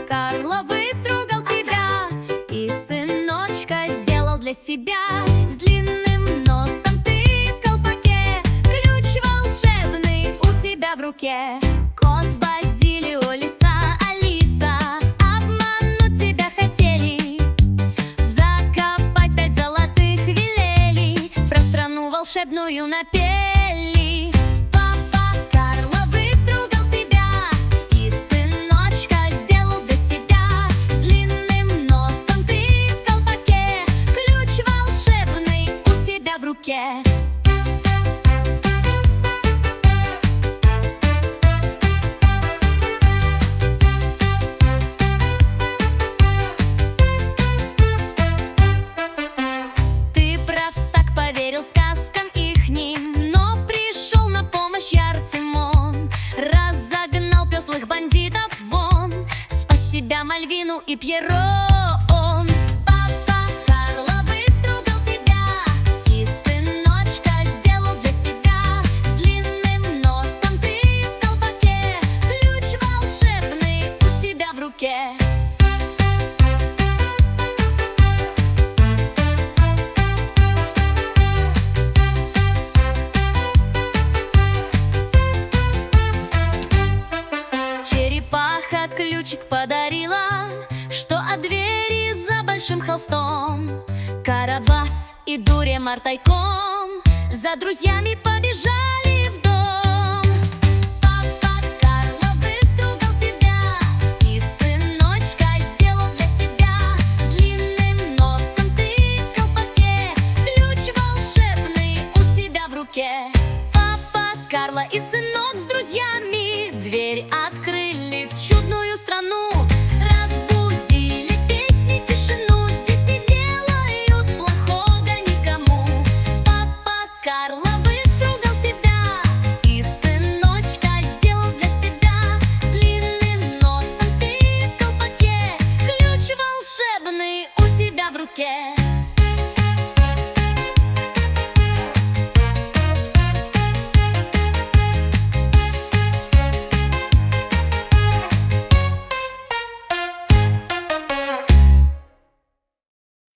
Карло выстругал тебя и сыночка сделал для себя. С длинным носом ты в колпаке, ключ волшебный у тебя в руке. Кот Базилио, лиса Алиса обмануть тебя хотели, закопать 5 золотых велели, про страну волшебную напели. Папа Карло выстругал тебя и сыночка сделал для себя. С длинным носом ты в колпаке, ключ волшебный у тебя в руке. Поверил сказкам ихним, но пришел на помощь яр Тимон. Разогнал пёслых бандитов вон, спас тебя Мальвину и Пьеро он. Папа Карло выстругал тебя и сыночка сделал для себя. С длинным носом ты в колпаке, ключ волшебный у тебя в руке. Черепаха ключик подарила, что от двери за большим холстом. Карабас и Дуремар тайком за друзьями побежали в дом. Папа Карло выстругал тебя и сыночка сделал для себя. С длинным носом ты в колпаке, ключ волшебный у тебя в руке. Папа Карло и сынок с друзьями дверь открыли в чудную страну. Разбудили песни тишину, здесь не делают плохого никому. Папа Карло выстругал тебя и сыночка сделал для себя. С длинным носом ты в колпаке, ключ волшебный у тебя в руке.